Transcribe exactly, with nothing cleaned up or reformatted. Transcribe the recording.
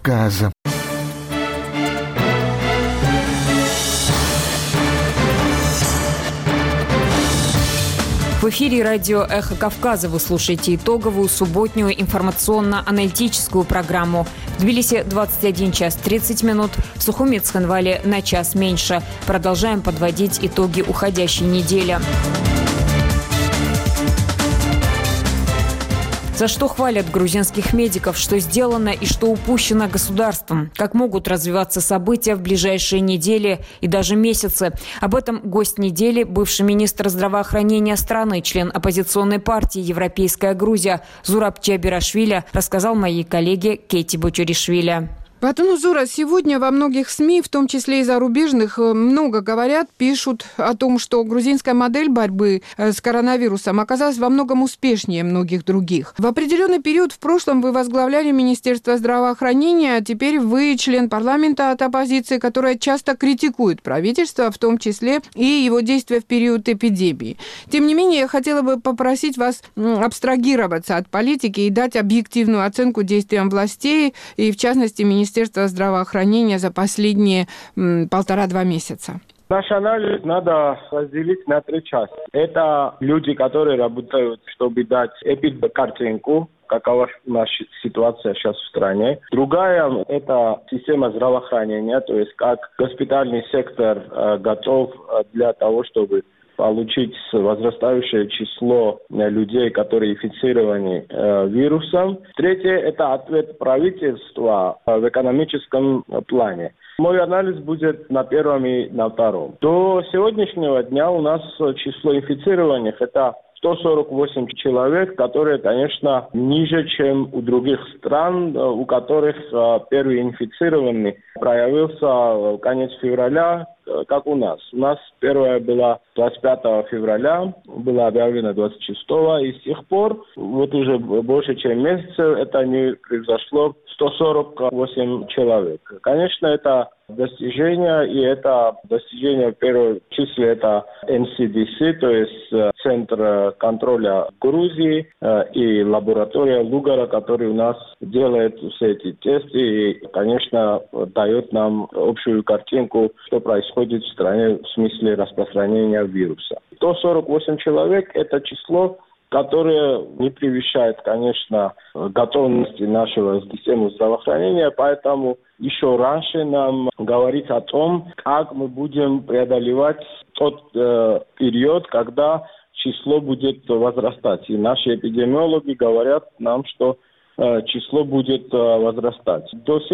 Кавказа. В эфире радио «Эхо Кавказа» вы слушаете итоговую субботнюю информационно-аналитическую программу. В Тбилиси двадцать один час тридцать минут, в Сухуми и Цхинвале на час меньше. Продолжаем подводить итоги уходящей недели. За что хвалят грузинских медиков, что сделано и что упущено государством, как могут развиваться события в ближайшие недели и даже месяцы. Об этом гость недели, бывший министр здравоохранения страны, член оппозиционной партии «Европейская Грузия» Зураб Чебирашвили, рассказал моей коллеге Кейти Бочуришвили. Батон Зура, сегодня во многих СМИ, в том числе и зарубежных, много говорят, пишут о том, что грузинская модель борьбы с коронавирусом оказалась во многом успешнее многих других. В определенный период в прошлом вы возглавляли Министерство здравоохранения, а теперь вы член парламента от оппозиции, которая часто критикует правительство, в том числе и его действия в период эпидемии. Тем не менее, я хотела бы попросить вас абстрагироваться от политики и дать объективную оценку действиям властей и, в частности, Министерства Министерства здравоохранения за последние м, полтора-два месяца? Наш анализ надо разделить на три части. Это люди, которые работают, чтобы дать эпид-картинку, какова у нас ситуация сейчас в стране. Другая – это система здравоохранения, то есть как госпитальный сектор э, готов для того, чтобы получить возрастающее число людей, которые инфицированы э, вирусом. Третье – это ответ правительства э, в экономическом плане. Мой анализ будет на первом и на втором. До сегодняшнего дня у нас число инфицированных – это сто сорок восемь человек, которые, конечно, ниже, чем у других стран, у которых э, первый инфицированный проявился в конец февраля, как у нас. У нас первая была двадцать пятого февраля, была объявлена двадцать шестого, и с тех пор, вот уже больше чем месяц, это не произошло сто сорок восемь человек. Конечно, это достижение, и это достижение в первом числе это эн си ди си, то есть Центр контроля Грузии и лаборатория Лугара, который у нас делает все эти тесты и, конечно, дает нам общую картинку, что происходит в стране в смысле распространения вируса. сто сорок восемь человек – это число, которое не превышает, конечно, готовности нашего системы здравоохранения, поэтому еще раньше нам говорить о том, как мы будем преодолевать тот э, период, когда число будет возрастать. И наши эпидемиологи говорят нам, что э, число будет э, возрастать. До